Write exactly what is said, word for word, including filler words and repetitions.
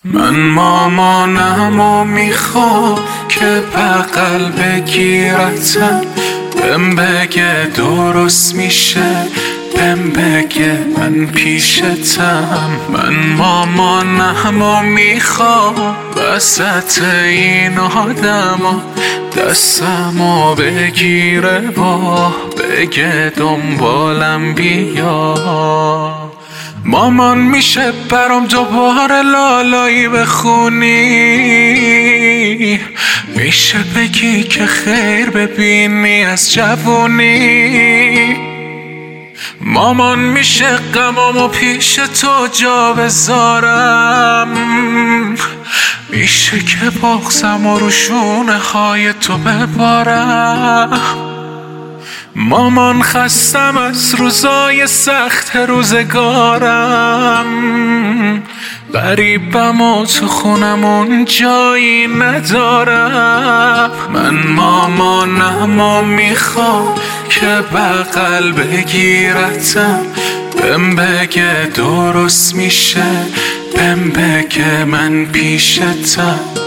من مامانم و میخوام که بغل بگیرتم، بهم بگه درست میشه، بهم بگه من پیشتم. من مامانم و میخوام وسط این آدما دستمو بگیره با بگه دنبالم بیا. مامان میشه برام دوباره لالایی بخونی، میشه بگی که خیر ببینی از جوونی. مامان میشه غمامو پیش تو جا بذارم، میشه که بغضم و رو شونه های تو ببارم. مامان خستم از روزای سخت روزگارم، غریبم و تو خونمون جایی ندارم. من مامانم و میخوام که بغل بگیرتم، بهم بگه درست میشه، بهم بگه من پیشتم.